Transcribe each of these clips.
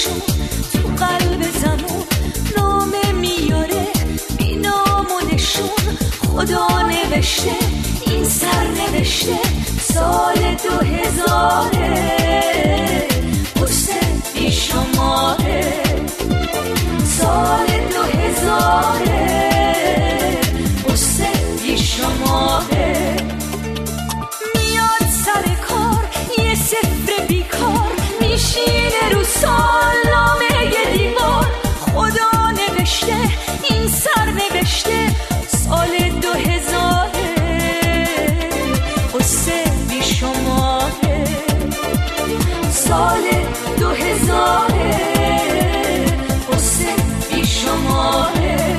نشون تو قلب زمون نامه میاره بی نام و نشون. خدا نوشته این سر نوشته سال 2000 قصه بی شماره. سال 2000 قصه بی شماره. میاد سر کار یه صفر بیکار میشینه رو سالنامه یه دیوار. خدا نوشته این سر نوشته سال 2000 قصه بی شماره. سال 2000 قصه بی شماره.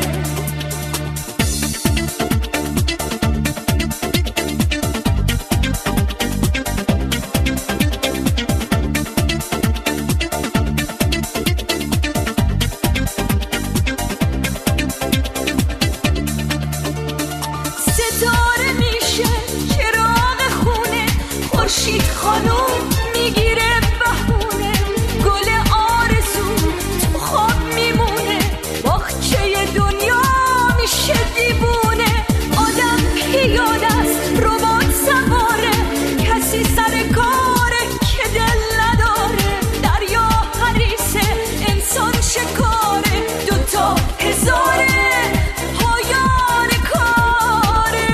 ستاره میشه چراغ خونه خورشید خانوم میگیره بهونه. گل آرزو تو خواب میمونه باغچه دنیا میشه دیوونه. آدم پیاده است ربات سواره کسی سر کاره که دل نداره. دریا حریصه انسان شکاره 2000 پایان کاره.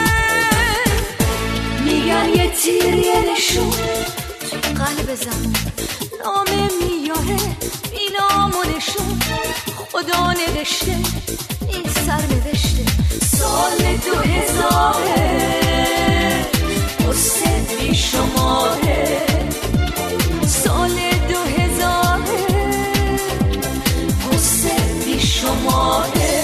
میگن یه تیر یه نشون تو قلب زمون نامه میاره بی نام و نشون. خدا نوشته این سر نوشته سال 2000 قصه بی شماره. سال 2000 قصه بی شماره.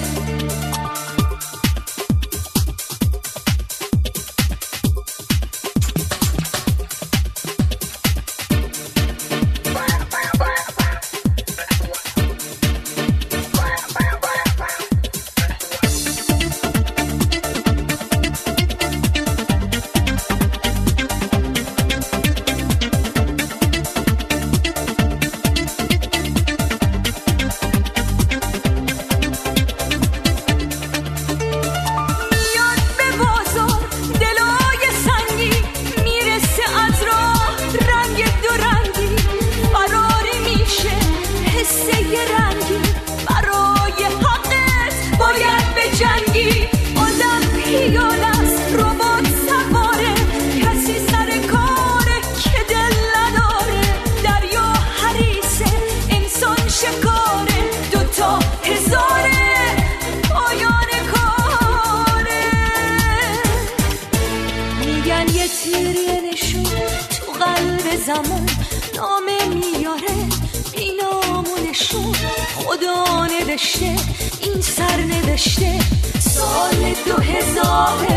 زمان نامه میاره بی نام و نشون. خدا نوشته این سر نوشته سال 2000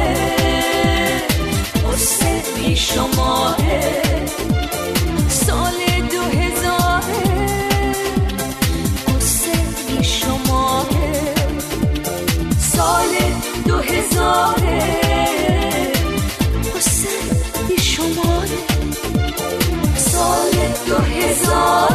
قصه بی شماره. سال 2000 قصه بی شماره. سال 2000 قصه بی شماره. سال 2000